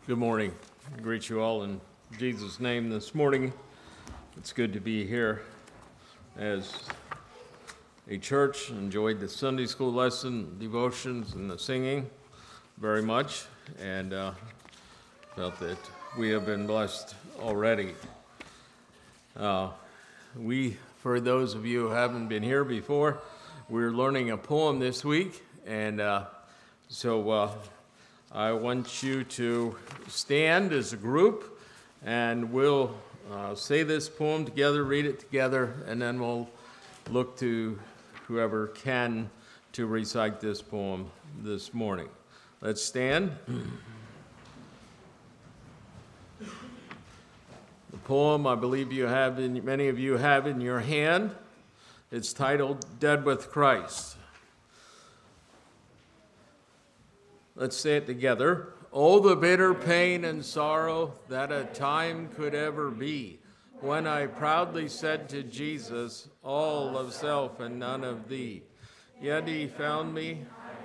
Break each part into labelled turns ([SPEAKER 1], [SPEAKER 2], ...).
[SPEAKER 1] Good morning. I greet you all in Jesus' name this morning. It's good to be here as a church. Enjoyed the Sunday school lesson, devotions, and the singing very much, and felt that we have been blessed already. For those of you who haven't been here before, we're learning a poem this week, and so I want you to stand as a group, and we'll say this poem together, read it together, and then we'll look to whoever can to recite this poem this morning. Let's stand. The poem I believe many of you have in your hand. It's titled Dead with Christ. Let's say it together. Oh, the bitter pain and sorrow that a time could ever be, when I proudly said to Jesus, all of self and none of thee. Yet he found me,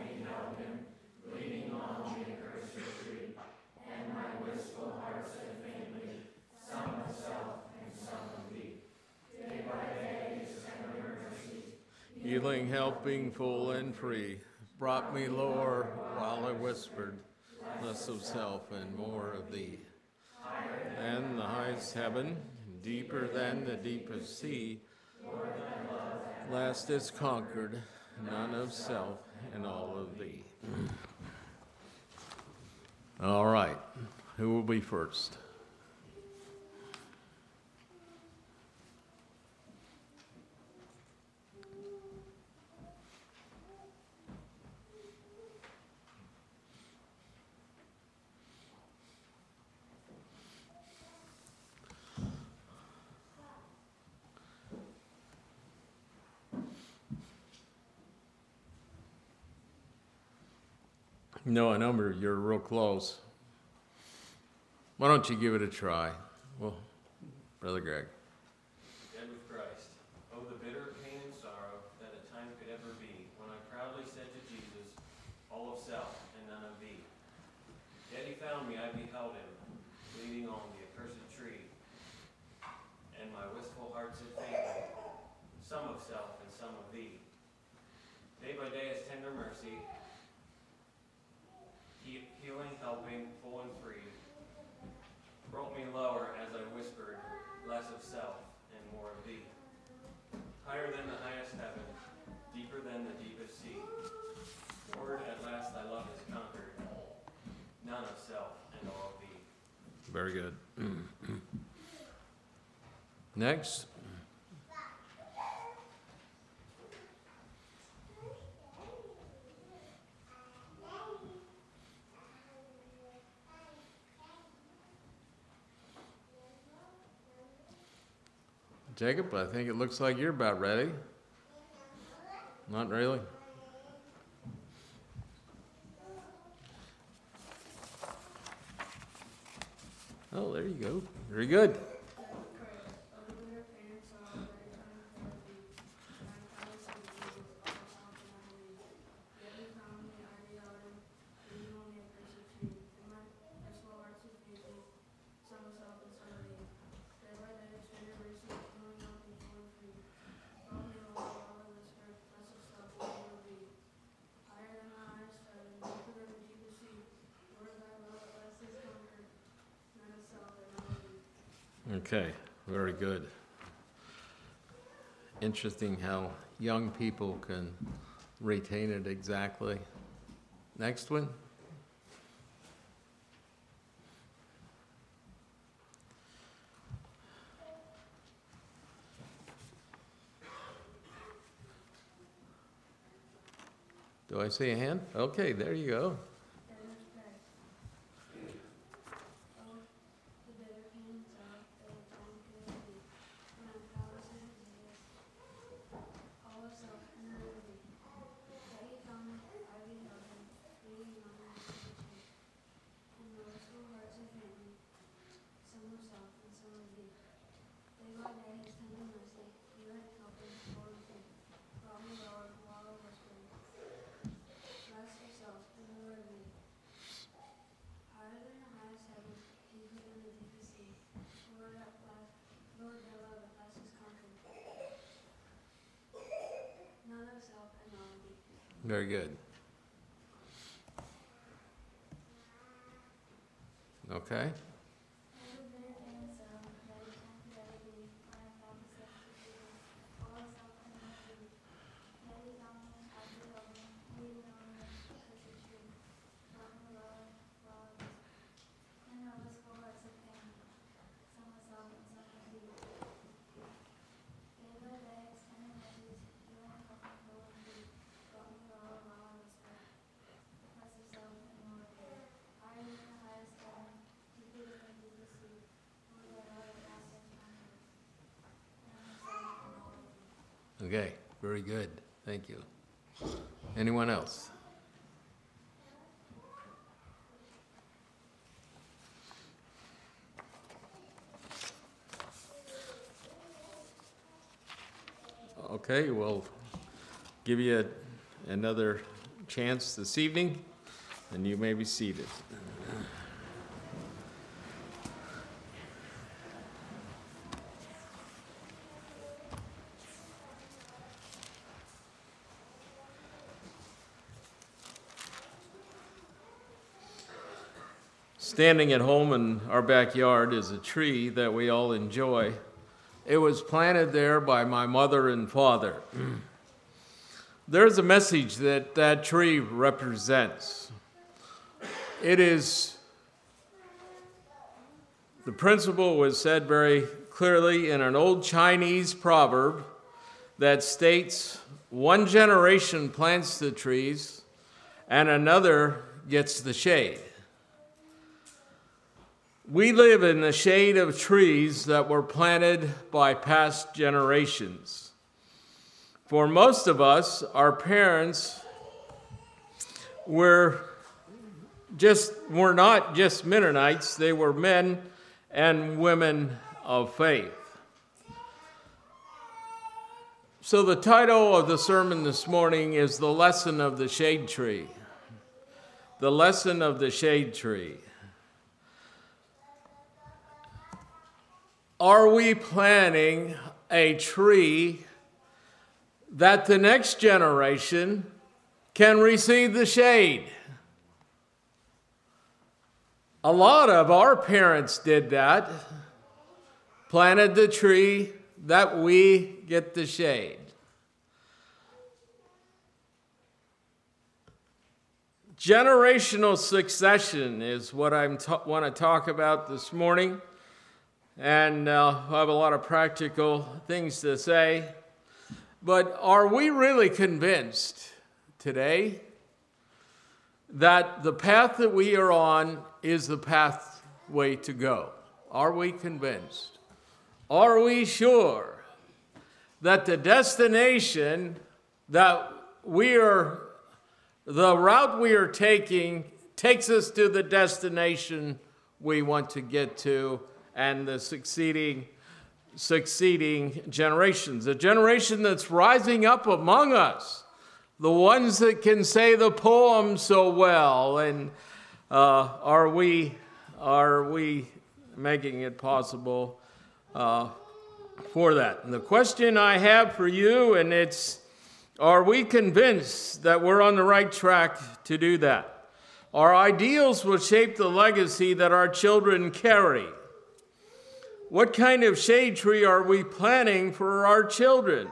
[SPEAKER 1] healing, helping, full and free, brought me lower while I whispered, less of self and more of thee. Than the highest heaven, deeper than the deepest sea, last is conquered, none of self and all of thee. All right, who will be first? No, a number, you're real close. Why don't you give it a try? Well, Brother Greg.
[SPEAKER 2] Dead with Christ. Oh, the bitter pain and sorrow that a time could ever be, when I proudly said to Jesus, all of self and none of thee. Yet he found me, I beheld him, bleeding on the accursed tree. And my wistful heart said faintly, some of self and some of thee. Day by day his tender mercy, healing, helping, full and free, brought me lower as I whispered, less of self and more of thee. Higher than the highest heaven, deeper than the deepest sea. Lord, at last thy love is conquered, none of self and all of thee.
[SPEAKER 1] Very good. Next. Jacob, I think it looks like you're about ready. Not really? Oh, there you go. Very good. Okay, very good. Interesting how young people can retain it exactly. Next one. Do I see a hand? Okay, there you go. Very good. Okay. Okay, very good. Thank you. Anyone else? Okay, we'll give you another chance this evening, and you may be seated. Standing at home in our backyard is a tree that we all enjoy. It was planted there by my mother and father. There's a message that that tree represents. It is, the principle was said very clearly in an old Chinese proverb that states, one generation plants the trees and another gets the shade. We live in the shade of trees that were planted by past generations. For most of us, our parents were not just Mennonites, they were men and women of faith. So the title of the sermon this morning is The Lesson of the Shade Tree. The Lesson of the Shade Tree. Are we planting a tree that the next generation can receive the shade? A lot of our parents did that, planted the tree that we get the shade. Generational succession is what I want to talk about this morning. And I have a lot of practical things to say. But are we really convinced today that the path that we are on is the pathway to go? Are we convinced? Are we sure that the destination the route we are taking takes us to the destination we want to get to and the succeeding generations, the generation that's rising up among us, the ones that can say the poem so well, and are we making it possible for that? And the question I have for you, and it's, are we convinced that we're on the right track to do that? Our ideals will shape the legacy that our children carry. What kind of shade tree are we planting for our children?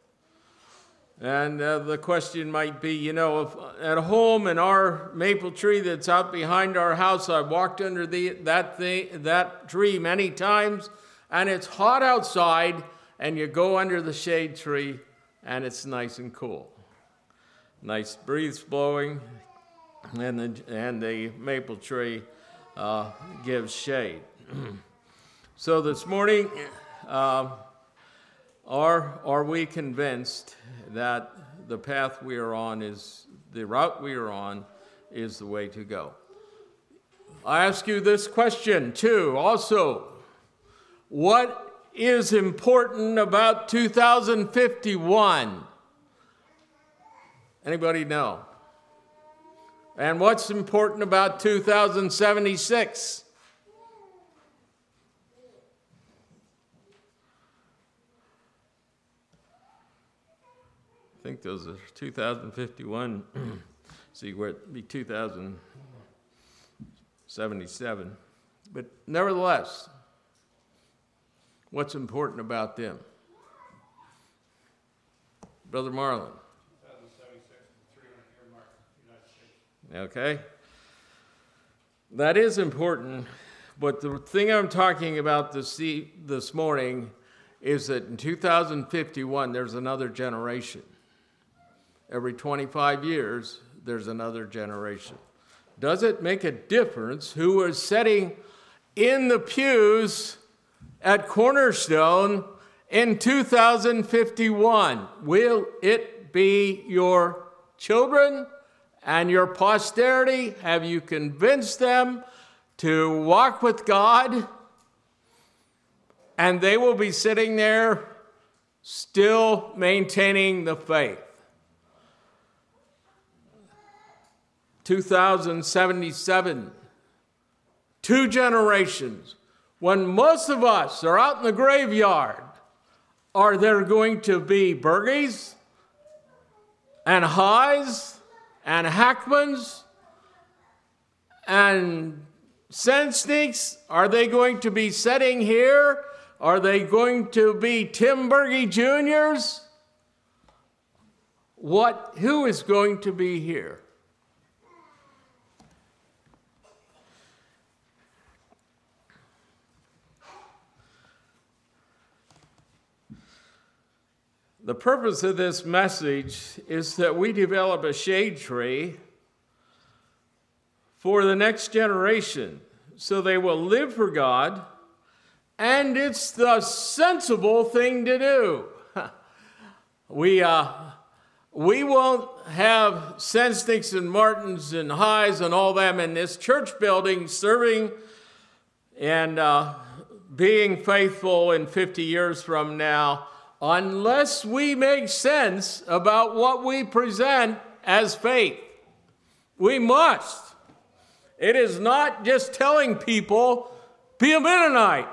[SPEAKER 1] And the question might be, if at home in our maple tree that's out behind our house, I've walked under that tree many times, and it's hot outside, and you go under the shade tree, and it's nice and cool. Nice breeze blowing, and the maple tree gives shade. So this morning, are we convinced that the path we are on the route we are on is the way to go? I ask you this question too, also. What is important about 2051? Anybody know? And what's important about 2076? think those are 2051. See, where it'd be 2077. But nevertheless, what's important about them? Brother Marlon.
[SPEAKER 3] 2076, 300-year mark, United States.
[SPEAKER 1] Okay? That is important, but the thing I'm talking about this morning is that in 2051, there's another generation. Every 25 years, there's another generation. Does it make a difference who is sitting in the pews at Cornerstone in 2051? Will it be your children and your posterity? Have you convinced them to walk with God? And they will be sitting there still maintaining the faith. 2077, 2 generations. When most of us are out in the graveyard, are there going to be Bergies and Highs and Hackmans and Sensniks? Are they going to be sitting here? Are they going to be Tim Berge Juniors? Who is going to be here? The purpose of this message is that we develop a shade tree for the next generation so they will live for God, and it's the sensible thing to do. We won't have Sensniks and Martins and Highs and all them in this church building serving and being faithful in 50 years from now, unless we make sense about what we present as faith. We must. It is not just telling people, be a Mennonite.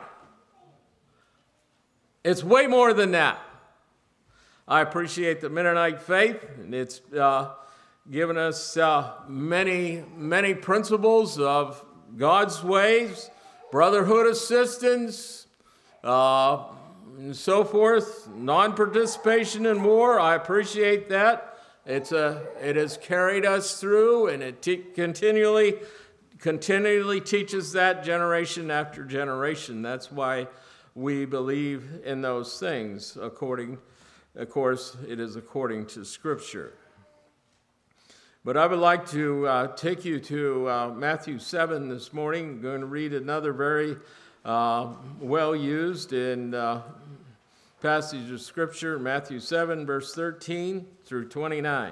[SPEAKER 1] It's way more than that. I appreciate the Mennonite faith, and it's given us many principles of God's ways, brotherhood assistance, and so forth, non-participation in war. I appreciate that. It has carried us through, and it continually teaches that generation after generation. That's why we believe in those things. Of course, it is according to Scripture. But I would like to take you to Matthew 7 this morning. I'm going to read another very well used in passage of Scripture, Matthew 7, verse 13 through 29.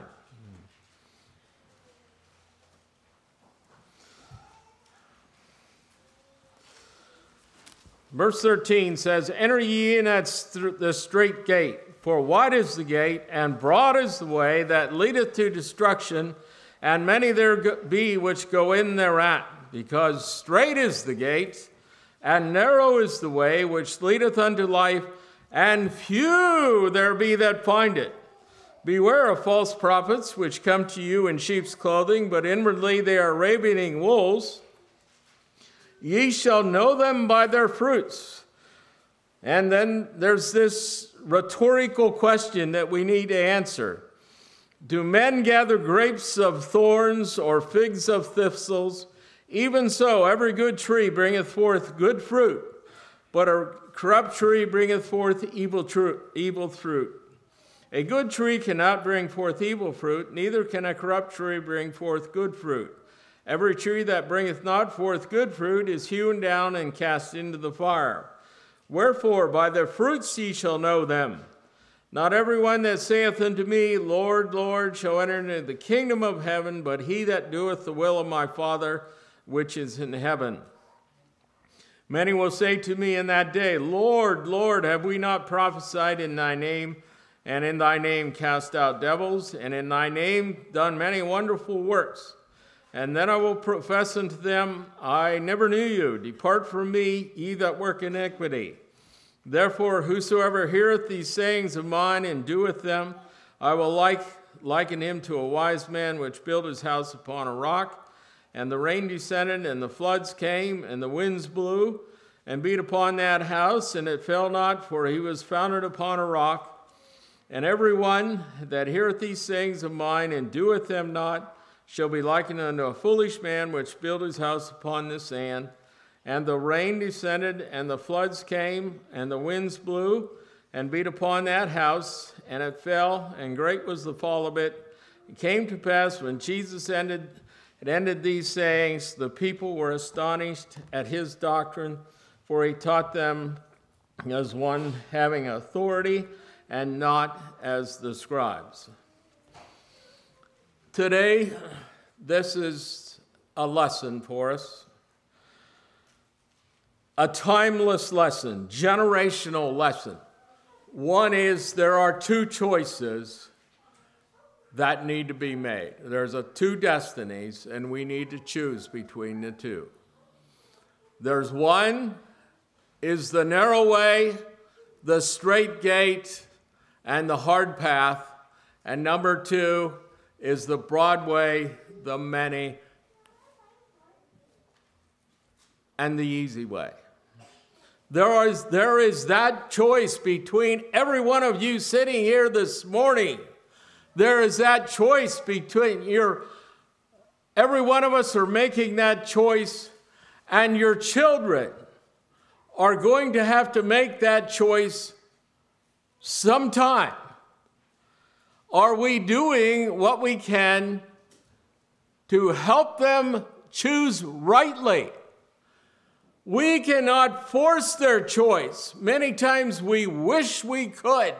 [SPEAKER 1] Verse 13 says, "Enter ye in at the strait gate, for wide is the gate, and broad is the way that leadeth to destruction, and many there be which go in thereat. Because strait is the gate, and narrow is the way which leadeth unto life, and few there be that find it. Beware of false prophets, which come to you in sheep's clothing, but inwardly they are ravening wolves. Ye shall know them by their fruits." And then there's this rhetorical question that we need to answer. Do men gather grapes of thorns or figs of thistles? Even so, every good tree bringeth forth good fruit, but a corrupt tree bringeth forth evil fruit. A good tree cannot bring forth evil fruit, neither can a corrupt tree bring forth good fruit. Every tree that bringeth not forth good fruit is hewn down and cast into the fire. Wherefore, by their fruits ye shall know them. Not every one that saith unto me, Lord, Lord, shall enter into the kingdom of heaven, but he that doeth the will of my Father which is in heaven. Many will say to me in that day, Lord, Lord, have we not prophesied in thy name, and in thy name cast out devils, and in thy name done many wonderful works? And then I will profess unto them, I never knew you. Depart from me, ye that work iniquity. Therefore, whosoever heareth these sayings of mine and doeth them, I will liken him to a wise man which built his house upon a rock, and the rain descended, and the floods came, and the winds blew, and beat upon that house, and it fell not, for he was founded upon a rock. And every one that heareth these sayings of mine, and doeth them not, shall be likened unto a foolish man which built his house upon the sand. And the rain descended, and the floods came, and the winds blew, and beat upon that house, and it fell, and great was the fall of it. It came to pass, when Jesus ended these sayings, the people were astonished at his doctrine, for he taught them as one having authority, and not as the scribes. Today, this is a lesson for us. A timeless lesson, generational lesson. One is there are two choices that need to be made. There's two destinies, and we need to choose between the two. There's one is the narrow way, the straight gate, and the hard path. And number two is the broad way, the many, and the easy way. There is that choice between every one of you sitting here this morning. There is that choice between every one of us are making that choice, and your children are going to have to make that choice sometime. Are we doing what we can to help them choose rightly? We cannot force their choice. Many times we wish we could.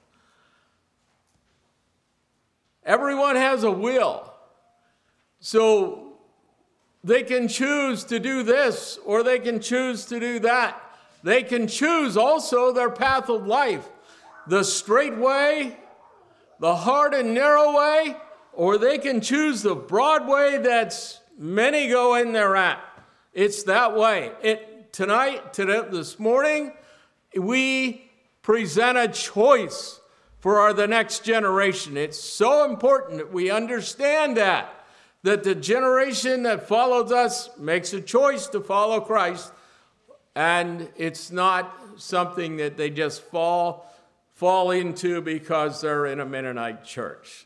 [SPEAKER 1] Everyone has a will. So they can choose to do this, or they can choose to do that. They can choose also their path of life. The straight way, the hard and narrow way, or they can choose the broad way that's many go in there at. It's that way. This morning, we present a choice for the next generation. It's so important that we understand that the generation that follows us makes a choice to follow Christ, and it's not something that they just fall into because they're in a Mennonite church.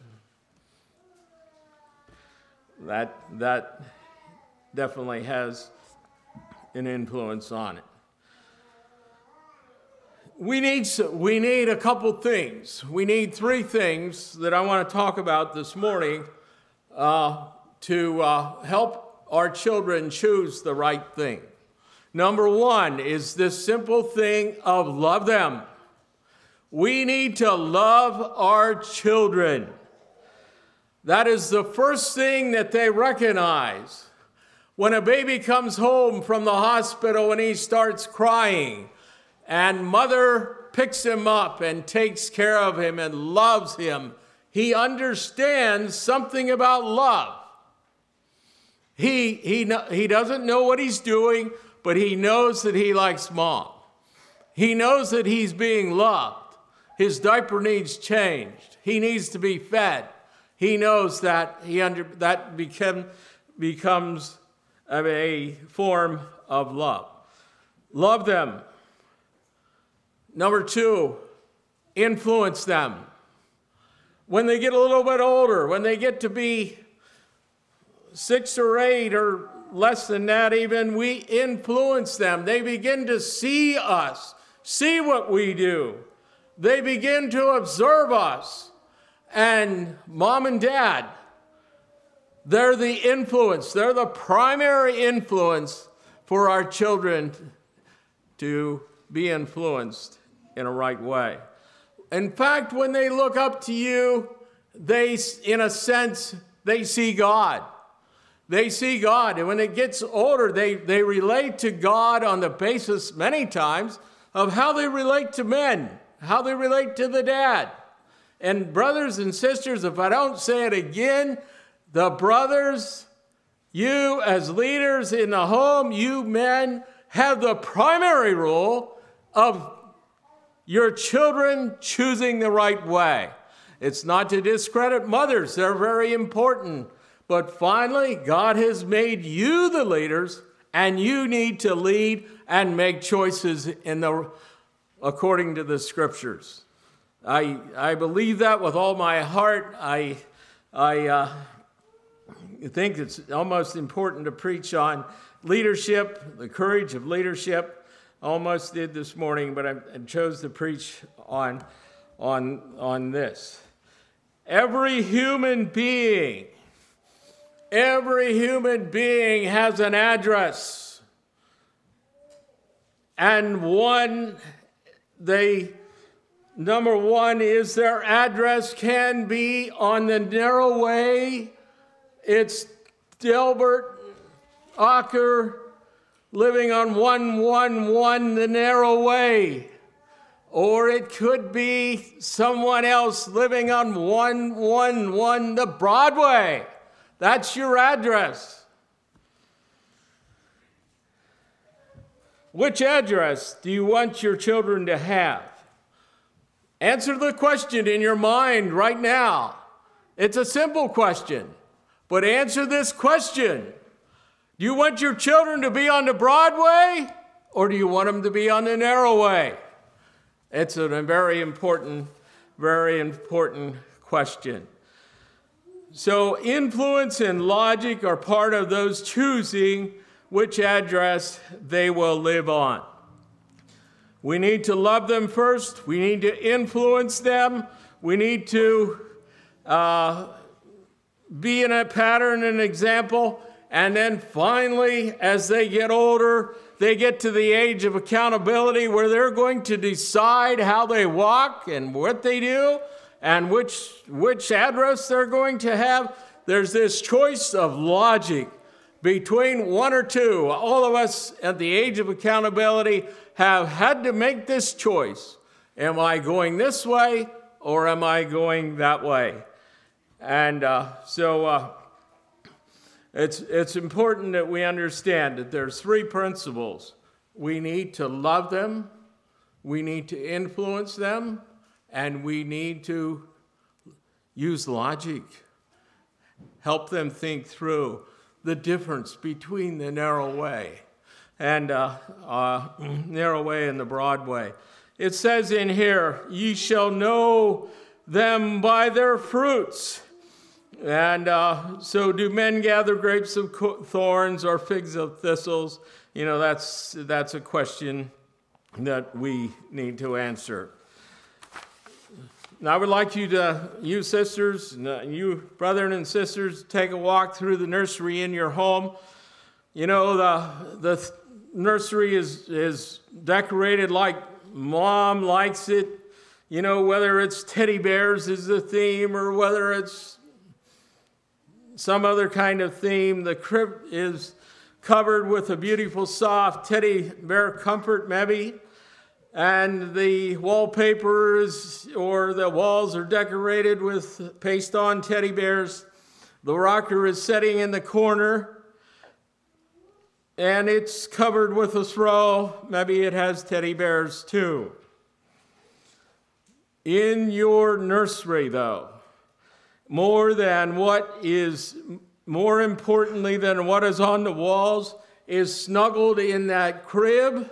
[SPEAKER 1] That definitely has an influence on it. We need a couple things. We need three things that I want to talk about this morning to help our children choose the right thing. Number one is this simple thing of love them. We need to love our children. That is the first thing that they recognize. When a baby comes home from the hospital and he starts crying, and mother picks him up and takes care of him and loves him, he understands something about love. He doesn't know what he's doing, but he knows that he likes mom. He knows that he's being loved. His diaper needs changed. He needs to be fed. He knows that that becomes a form of love. Love them. Number two, influence them. When they get a little bit older, when they get to be 6 or 8 or less than that even, we influence them. They begin to see us, see what we do. They begin to observe us. And mom and dad, they're the influence. They're the primary influence for our children to be influenced in a right way. In fact, when they look up to you, in a sense, they see God. They see God. And when it gets older, they relate to God on the basis, many times, of how they relate to men, how they relate to the dad. And brothers and sisters, if I don't say it again, the brothers, you as leaders in the home, you men, have the primary role of your children choosing the right way. It's not to discredit mothers. They're very important. But finally, God has made you the leaders, and you need to lead and make choices according to the Scriptures. I believe that with all my heart. I think it's almost important to preach on leadership, the courage of leadership. I almost did this morning, but I chose to preach on this. Every human being has an address. And number one is their address can be on the narrow way. It's Delbert Ocker living on 111, the narrow way. Or it could be someone else living on 111, the Broadway. That's your address. Which address do you want your children to have? Answer the question in your mind right now. It's a simple question, but answer this question. Do you want your children to be on the Broadway, or do you want them to be on the narrow way? It's a very important question. So influence and logic are part of those choosing which address they will live on. We need to love them first. We need to influence them. We need to be in a pattern and example. And then finally, as they get older, they get to the age of accountability where they're going to decide how they walk and what they do and which address they're going to have. There's this choice of logic between one or two. All of us at the age of accountability have had to make this choice. Am I going this way or am I going that way? And it's important that we understand that there's three principles. We need to love them, we need to influence them, and we need to use logic. Help them think through the difference between the narrow way and narrow way and the broad way. It says in here, ye shall know them by their fruits. And so do men gather grapes of thorns or figs of thistles? You know, that's a question that we need to answer. Now, I would like you sisters, you brethren and sisters, take a walk through the nursery in your home. You know, the nursery is decorated like Mom likes it. You know, whether it's teddy bears is the theme or whether it's some other kind of theme. The crib is covered with a beautiful soft teddy bear comfort maybe. And the wallpaper or the walls are decorated with paste-on teddy bears. The rocker is sitting in the corner, and it's covered with a throw. Maybe it has teddy bears too. In your nursery, though, more importantly than what is on the walls, is snuggled in that crib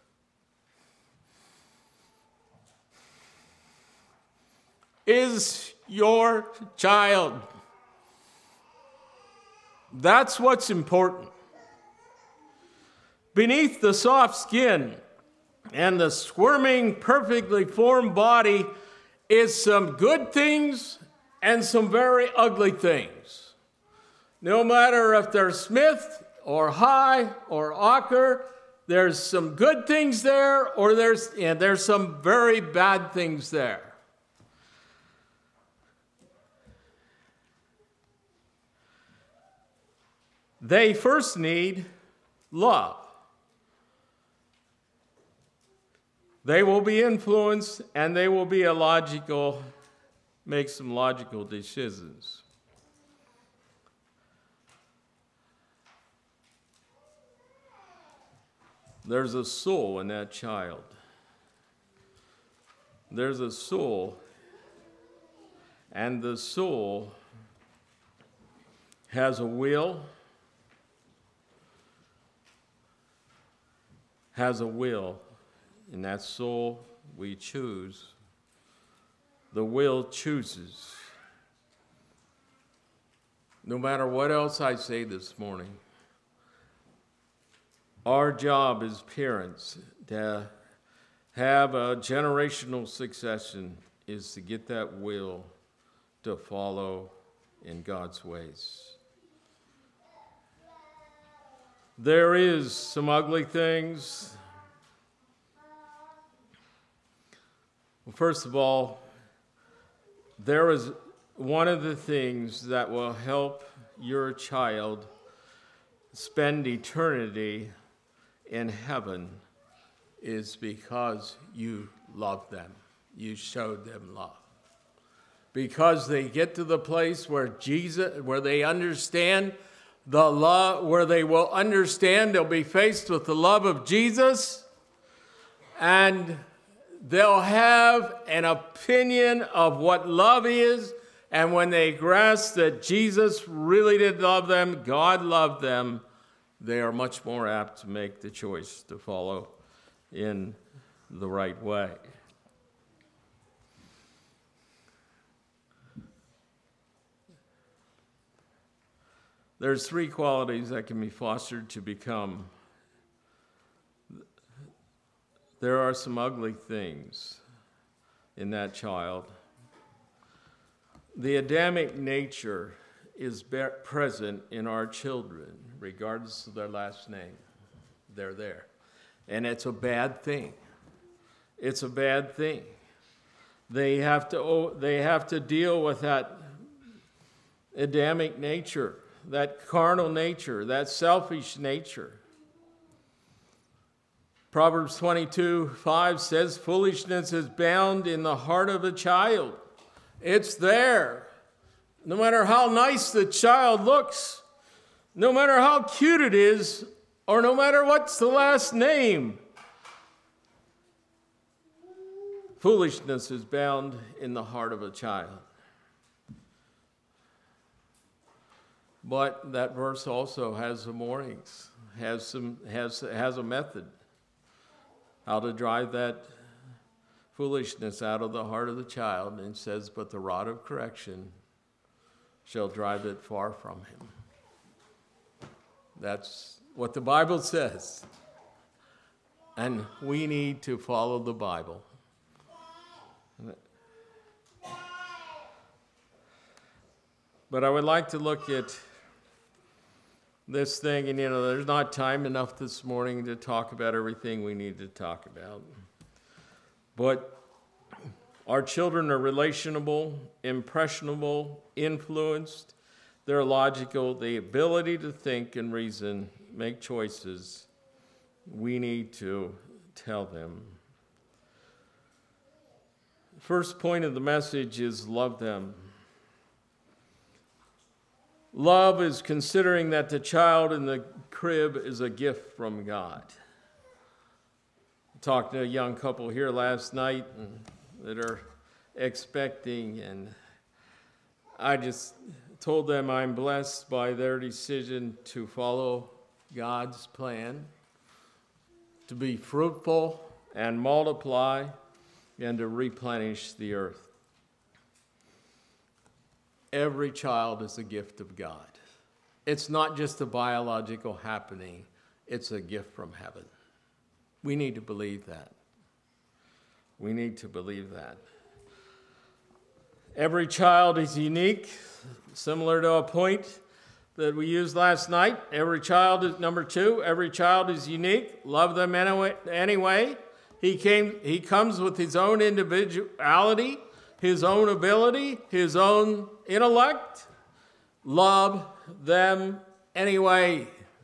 [SPEAKER 1] is your child. That's what's important. Beneath the soft skin and the squirming, perfectly formed body is some good things and some very ugly things. No matter if they're Smith or High or Ocker, there's some good things there or there's some very bad things there. They first need love. They will be influenced and they will be make some logical decisions. There's a soul in that child. There's a soul And the soul has a will, in that soul we choose. The will chooses. No matter what else I say this morning, our job as parents to have a generational succession is to get that will to follow in God's ways. There is some ugly things. Well, first of all, there is one of the things that will help your child spend eternity in heaven is because you love them. You showed them love. Because they get to the place where they understand the love, where they will understand, they'll be faced with the love of Jesus, and they'll have an opinion of what love is, and when they grasp that Jesus really did love them, God loved them, they are much more apt to make the choice to follow in the right way. There's three qualities that can be fostered to become. There are some ugly things in that child. The Adamic nature is present in our children, regardless of their last name. They're there. And it's a bad thing. It's a bad thing. They have to deal with that Adamic nature, that carnal nature, that selfish nature. Proverbs 22:5 says, foolishness is bound in the heart of a child. It's there. No matter how nice the child looks, no matter how cute it is, or no matter what's the last name, foolishness is bound in the heart of a child. But that verse also has some warnings, has a method how to drive that foolishness out of the heart of the child, and it says, but the rod of correction shall drive it far from him. That's what the Bible says. And we need to follow the Bible. But I would like to look at this thing, and there's not time enough this morning to talk about everything we need to talk about. But our children are relational, impressionable, influenced. They're logical. The ability to think and reason, make choices. We need to tell them. First point of the message is love them. Love is considering that the child in the crib is a gift from God. I talked to a young couple here last night that are expecting, and I just told them I'm blessed by their decision to follow God's plan, to be fruitful and multiply, and to replenish the earth. Every child is a gift of God. It's not just a biological happening. It's a gift from heaven. We need to believe that. We need to believe that. Every child is unique, similar to a point that we used last night. Every child is, number 2, every child is unique. Love them anyway. He comes with his own individuality, his own ability, his own intellect. Love them anyway.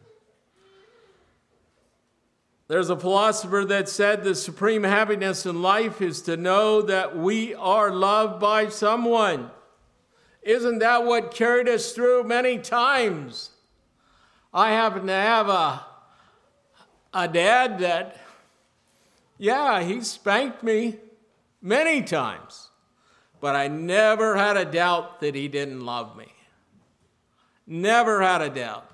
[SPEAKER 1] There's a philosopher that said the supreme happiness in life is to know that we are loved by someone. Isn't that what carried us through many times? I happen to have a dad that, he spanked me many times. but I never had a doubt that he didn't love me. Never had a doubt.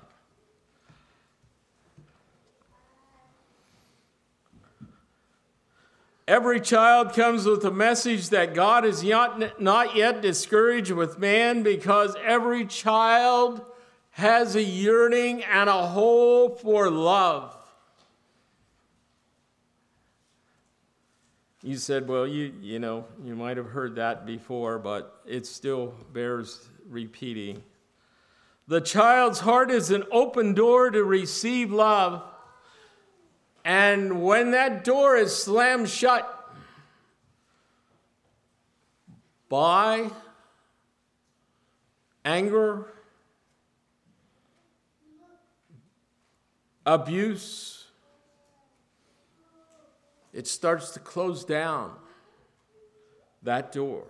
[SPEAKER 1] Every child comes with a message that God is not yet discouraged with man, because every child has a yearning and a hope for love. You said, well, you know, you might have heard that before, but it still bears repeating. The child's heart is an open door to receive love. And when that door is slammed shut by anger, abuse, it starts to close down that door.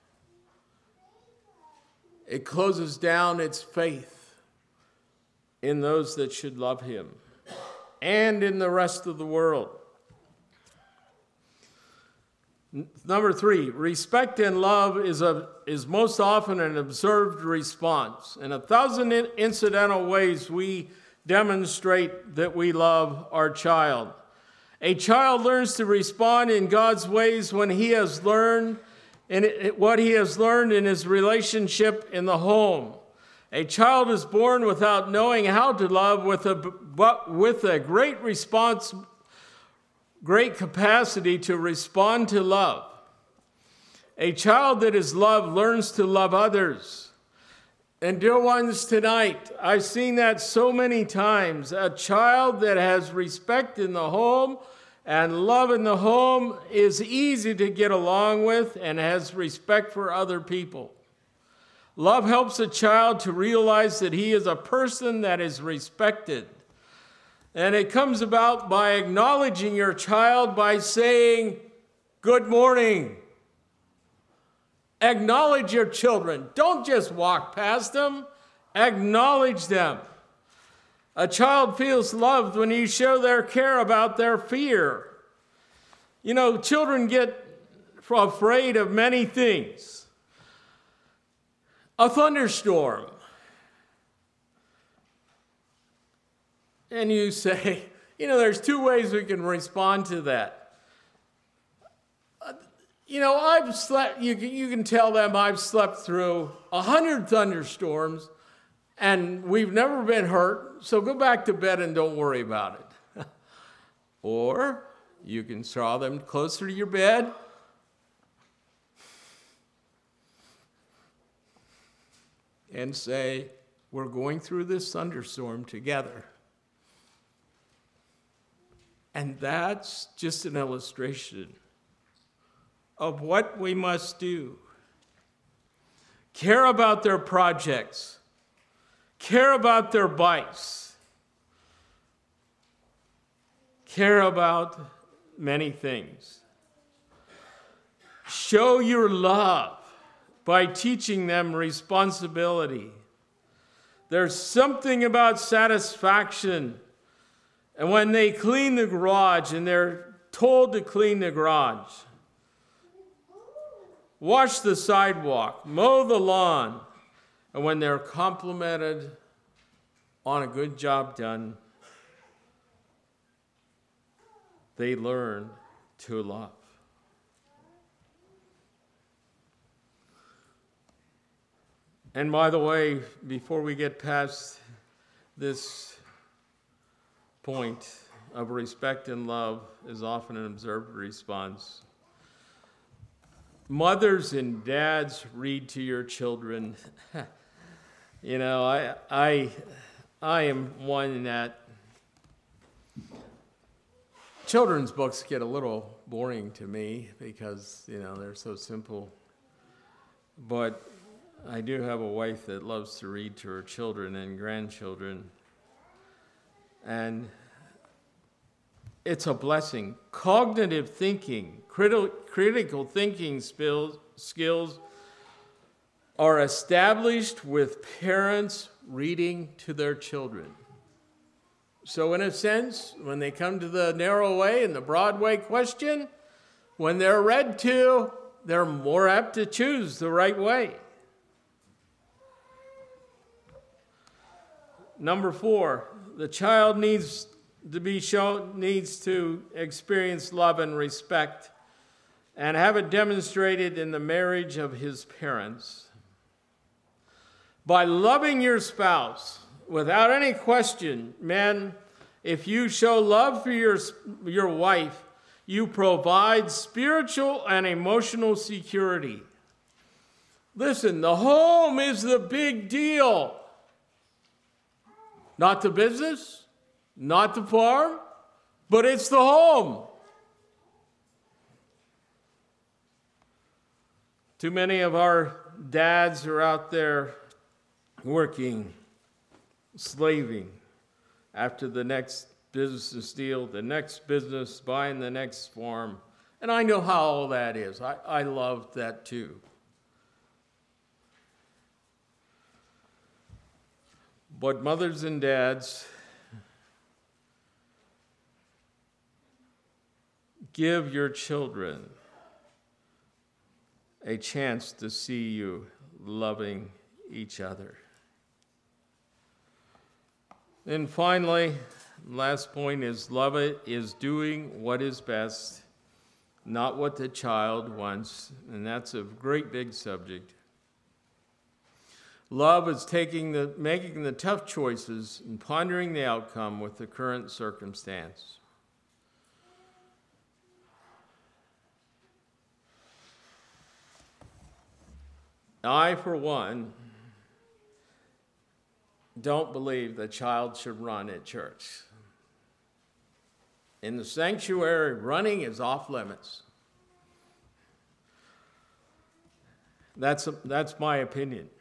[SPEAKER 1] It closes down its faith in those that should love him and in the rest of the world. Number 3, respect and love is most often an observed response. In 1,000 incidental ways, we demonstrate that we love our child. A child learns to respond in God's ways when he has learned what he has learned in his relationship in the home. A child is born without knowing how to love, but with a great capacity to respond to love. A child that is loved learns to love others. And dear ones, tonight, I've seen that so many times. A child that has respect in the home and love in the home is easy to get along with and has respect for other people. Love helps a child to realize that he is a person that is respected. And it comes about by acknowledging your child by saying, "Good morning." Acknowledge your children. Don't just walk past them. Acknowledge them. A child feels loved when you show their care about their fear. You know, children get afraid of many things. A thunderstorm. And you say, you know, there's 2 ways we can respond to that. You know, I've slept, you can tell them I've slept through 100 thunderstorms and we've never been hurt, so go back to bed and don't worry about it. Or you can draw them closer to your bed and say, we're going through this thunderstorm together. And that's just an illustration of what we must do. Care about their projects. Care about their bikes. Care about many things. Show your love by teaching them responsibility. There's something about satisfaction. And when they clean the garage and they're told to clean the garage, wash the sidewalk, mow the lawn, and when they're complimented on a good job done, they learn to love. And by the way, before we get past this point of respect and love is often an observed response. Mothers and dads, read to your children. You know, I am one that children's books get a little boring to me because, you know, they're so simple. But I do have a wife that loves to read to her children and grandchildren. And it's a blessing. Cognitive thinking, critical thinking skills are established with parents reading to their children. So in a sense, when they come to the narrow way and the broad way question, when they're read to, they're more apt to choose the right way. Number 4, the child needs to experience love and respect and have it demonstrated in the marriage of his parents. By loving your spouse, without any question, men, if you show love for your wife, you provide spiritual and emotional security. Listen, the home is the big deal. Not the business, not the farm, but it's the home. Too many of our dads are out there working, slaving after the next business deal, the next business, buying the next farm. And I know how all that is. I love that too. But mothers and dads, give your children a chance to see you loving each other. And finally, last point is love it is doing what is best, not what the child wants. And that's a great big subject. Love is making the tough choices and pondering the outcome with the current circumstance. I, for one, don't believe the child should run at church. In the sanctuary, running is off limits. That's my opinion.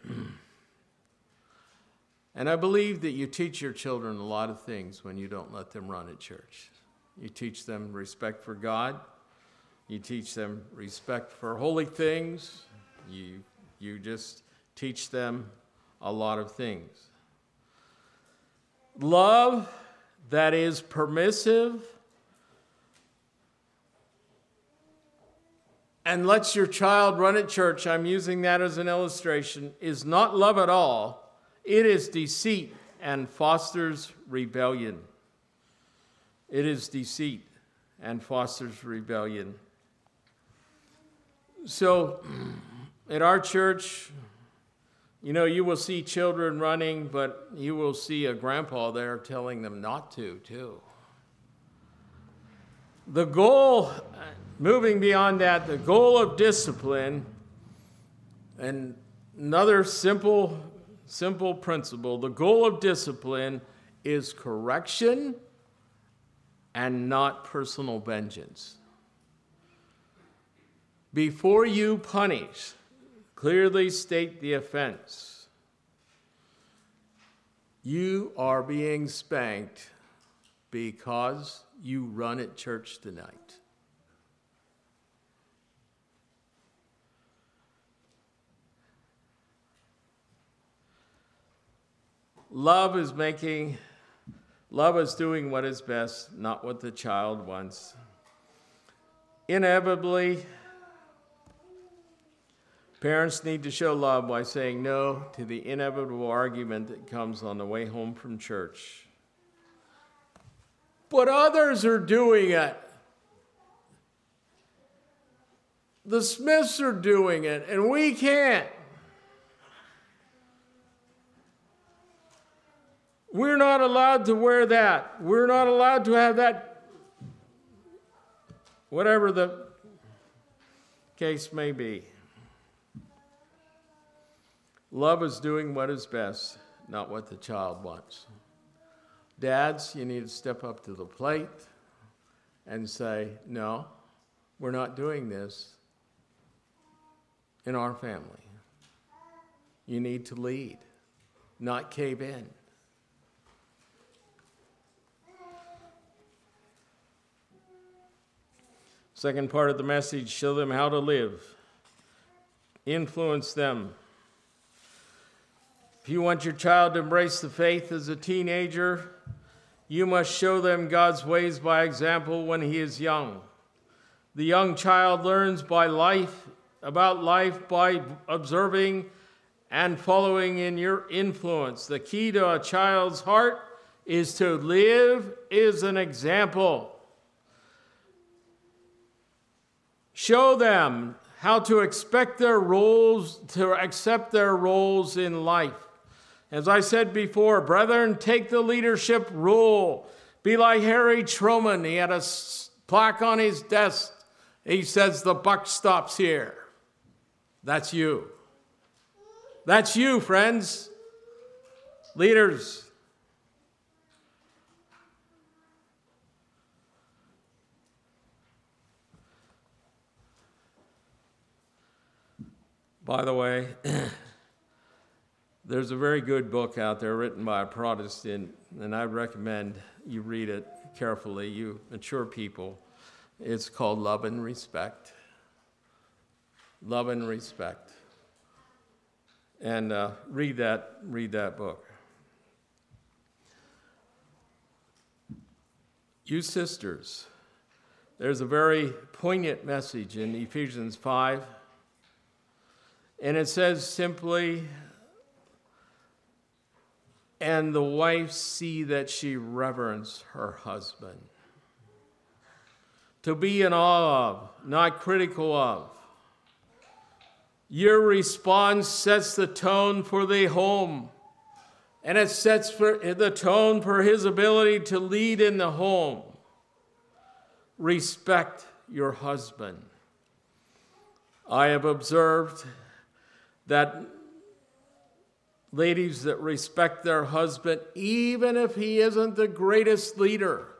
[SPEAKER 1] And I believe that you teach your children a lot of things when you don't let them run at church. You teach them respect for God. You teach them respect for holy things. You just teach them a lot of things. Love that is permissive and lets your child run at church, I'm using that as an illustration, is not love at all. It is deceit and fosters rebellion. It is deceit and fosters rebellion. So, at our church, you will see children running, but you will see a grandpa there telling them not to, too. The goal, moving beyond that, the goal of discipline, and another simple principle, the goal of discipline is correction and not personal vengeance. Before you punish, clearly state the offense. You are being spanked because you run at church tonight. Love is doing what is best, not what the child wants. Inevitably, parents need to show love by saying no to the inevitable argument that comes on the way home from church. But others are doing it. The Smiths are doing it, and we can't. We're not allowed to wear that. We're not allowed to have that, whatever the case may be. Love is doing what is best, not what the child wants. Dads, you need to step up to the plate and say, no, we're not doing this in our family. You need to lead, not cave in. Second part of the message, show them how to live. Influence them. If you want your child to embrace the faith as a teenager, you must show them God's ways by example when he is young. The young child learns by life about life by observing and following in your influence. The key to a child's heart is to live as an example. Show them how to accept their roles in life. As I said before, brethren, take the leadership role. Be like Harry Truman. He had a plaque on his desk. He says, the buck stops here. That's you. That's you, friends. Leaders. By the way, there's a very good book out there written by a Protestant, and I recommend you read it carefully, you mature people. It's called Love and Respect. Love and Respect. And read that book. You sisters, there's a very poignant message in Ephesians 5. And it says simply, and the wife see that she reverence her husband. To be in awe of, not critical of. Your response sets the tone for the home. And it sets the tone for his ability to lead in the home. Respect your husband. I have observed that ladies that respect their husband, even if he isn't the greatest leader,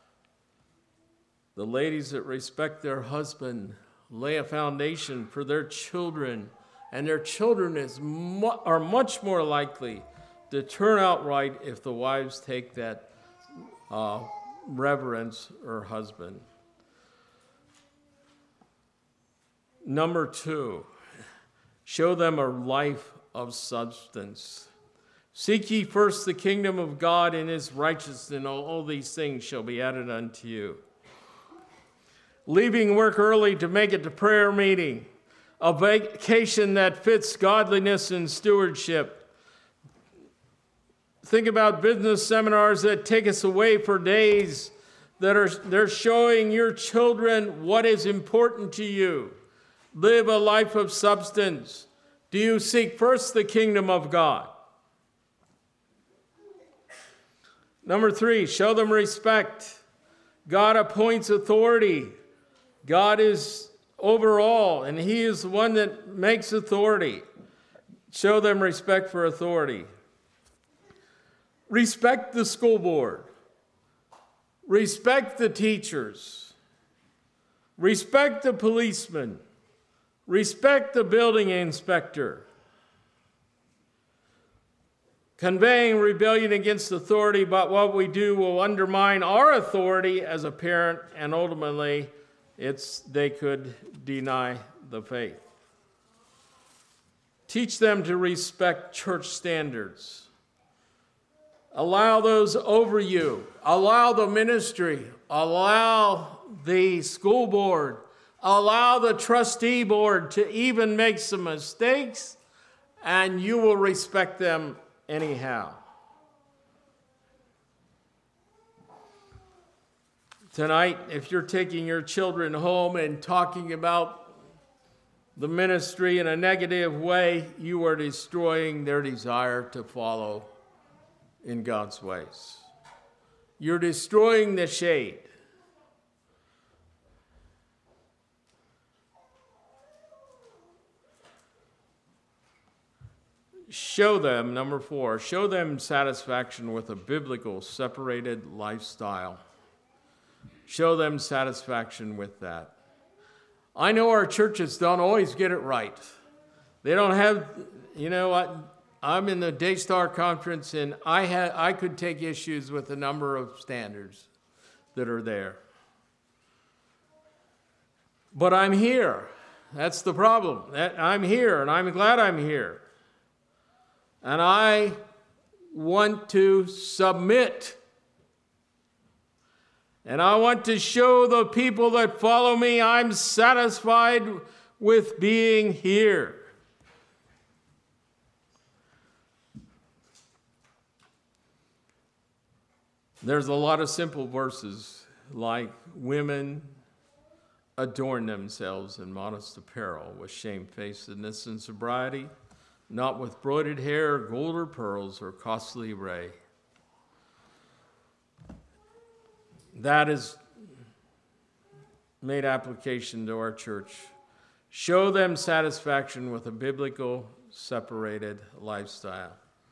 [SPEAKER 1] the ladies that respect their husband lay a foundation for their children, and their children are much more likely to turn out right if the wives take that reverence her husband. Number 2, show them a life of substance. Seek ye first the kingdom of God and his righteousness, and all these things shall be added unto you. Leaving work early to make it to prayer meeting, a vacation that fits godliness and stewardship. Think about business seminars that take us away for days they're showing your children what is important to you. Live a life of substance. Do you seek first the kingdom of God? Number 3, show them respect. God appoints authority. God is over all, and he is the one that makes authority. Show them respect for authority. Respect the school board. Respect the teachers. Respect the policeman. Respect the building inspector. Conveying rebellion against authority, but what we do will undermine our authority as a parent, and ultimately they could deny the faith. Teach them to respect church standards. Allow those over you, allow the ministry, allow the school board, allow the trustee board to even make some mistakes, and you will respect them anyhow. Tonight, if you're taking your children home and talking about the ministry in a negative way, you are destroying their desire to follow in God's ways. You're destroying the shade. Show them, number 4, show them satisfaction with a biblical separated lifestyle. Show them satisfaction with that. I know our churches don't always get it right. They don't have, I'm in the Daystar Conference, and I could take issues with the number of standards that are there. But I'm here. That's the problem. I'm here, and I'm glad I'm here. And I want to submit. And I want to show the people that follow me I'm satisfied with being here. There's a lot of simple verses like women adorn themselves in modest apparel with shamefacedness and sobriety, not with broidered hair, gold or pearls, or costly array. That is made application to our church. Show them satisfaction with a biblical separated lifestyle.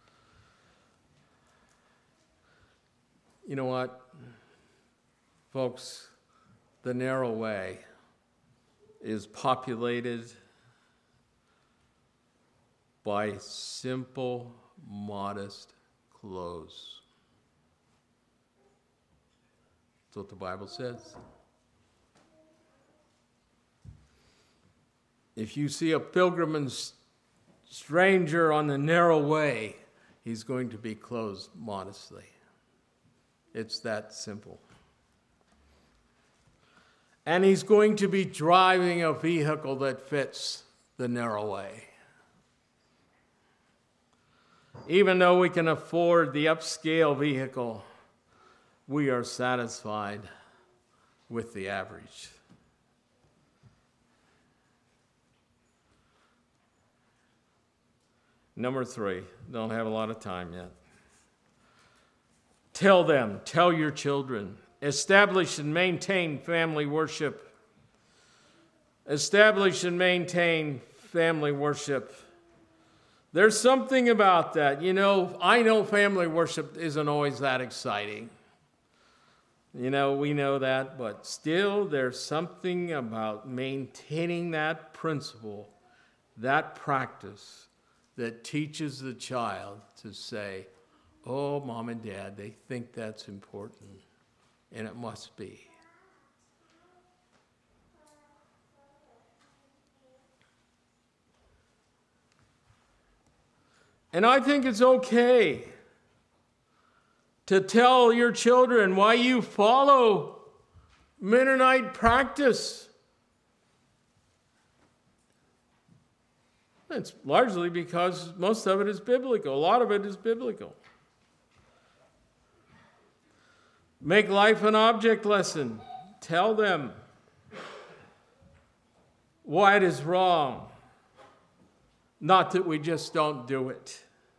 [SPEAKER 1] You know what, folks? The narrow way is populated by simple, modest clothes. That's what the Bible says. If you see a pilgrim and stranger on the narrow way, he's going to be clothed modestly. It's that simple. And he's going to be driving a vehicle that fits the narrow way. Even though we can afford the upscale vehicle, we are satisfied with the average. Number 3, don't have a lot of time yet. Tell your children, establish and maintain family worship. Establish and maintain family worship. There's something about that. You know, I know family worship isn't always that exciting. You know, we know that, but still there's something about maintaining that principle, that practice that teaches the child to say, oh, Mom and Dad, they think that's important, and it must be. And I think it's okay to tell your children why you follow Mennonite practice. It's largely because most of it is biblical. A lot of it is biblical. Make life an object lesson. Tell them why it is wrong. Not that we just don't do it.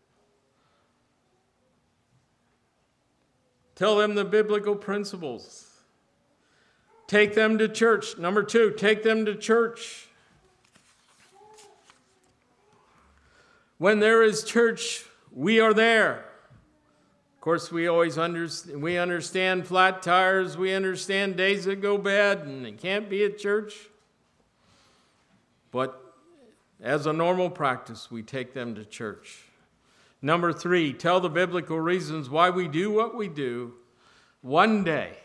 [SPEAKER 1] Tell them the biblical principles. Take them to church. Number 2, take them to church. When there is church, we are there. Of course, we always understand flat tires. We understand days that go bad and it can't be at church. But as a normal practice, we take them to church. Number 3, tell the biblical reasons why we do what we do. One day,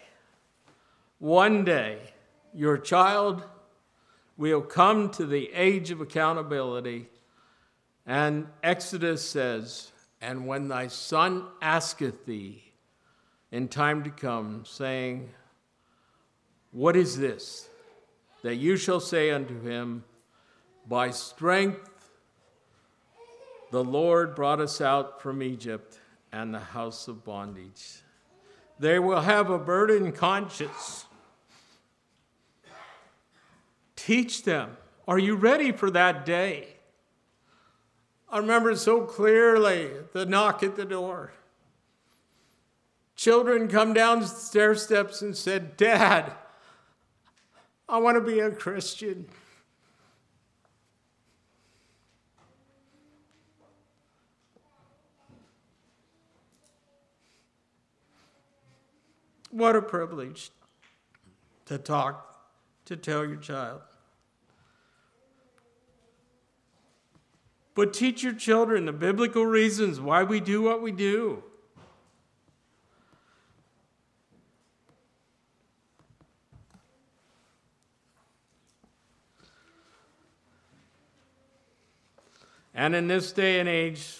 [SPEAKER 1] your child will come to the age of accountability. And Exodus says, and when thy son asketh thee in time to come, saying, what is this? That you shall say unto him, by strength the Lord brought us out from Egypt and the house of bondage. They will have a burdened conscience. Teach them. Are you ready for that day? I remember so clearly the knock at the door. Children come down stair steps and said, Dad, I want to be a Christian. What a privilege to tell your child. But teach your children the biblical reasons why we do what we do. And in this day and age,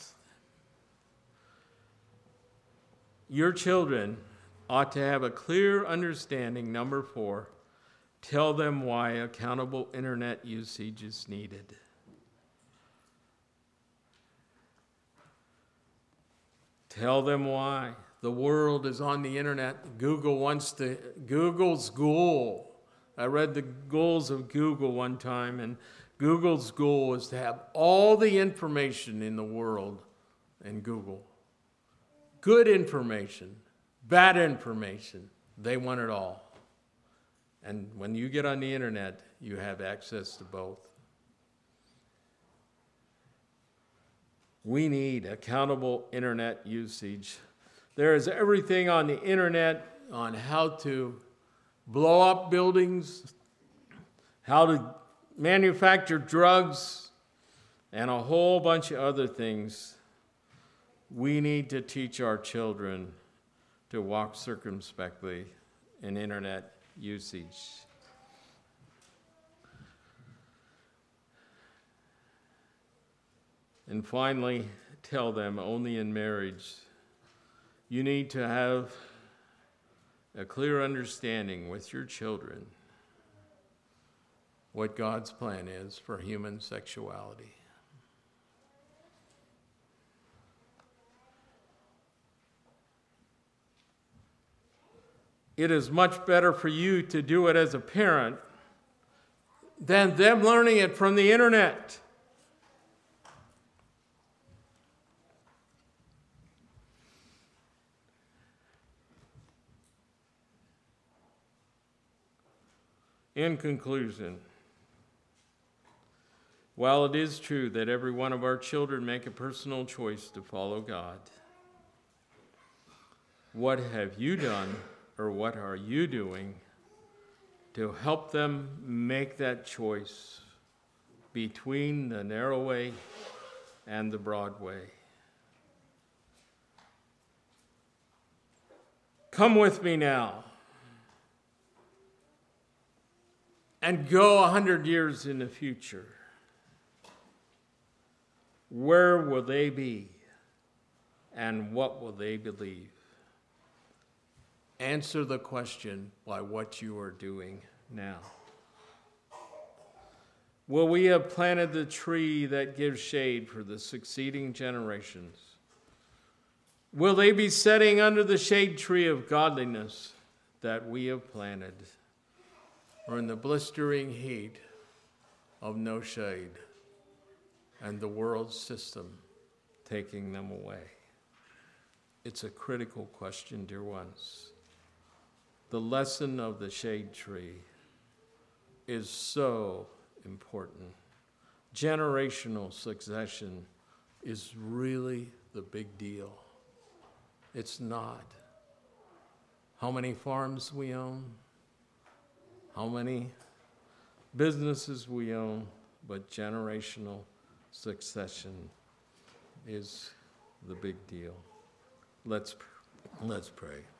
[SPEAKER 1] your children ought to have a clear understanding, number 4, Tell them why accountable internet usage is needed. Tell them why. The world is on the internet. Google's goal. I read the goals of Google one time, and Google's goal is to have all the information in the world in Google. Good information, bad information. They want it all. And when you get on the internet, you have access to both. We need accountable internet usage. There is everything on the internet on how to blow up buildings, how to manufacture drugs, and a whole bunch of other things. We need to teach our children to walk circumspectly in internet usage. And finally, tell them only in marriage. You need to have a clear understanding with your children what God's plan is for human sexuality. It is much better for you to do it as a parent than them learning it from the internet. In conclusion, while it is true that every one of our children make a personal choice to follow God, what have you done or what are you doing to help them make that choice between the narrow way and the broad way? Come with me now and go 100 years in the future. Where will they be and what will they believe? Answer the question by what you are doing now. Will we have planted the tree that gives shade for the succeeding generations? Will they be sitting under the shade tree of godliness that we have planted, or in the blistering heat of no shade and the world system taking them away? It's a critical question, dear ones. The lesson of the shade tree is so important. Generational succession is really the big deal. It's not how many farms we own, how many businesses we own, but generational succession is the big deal. Let's pray.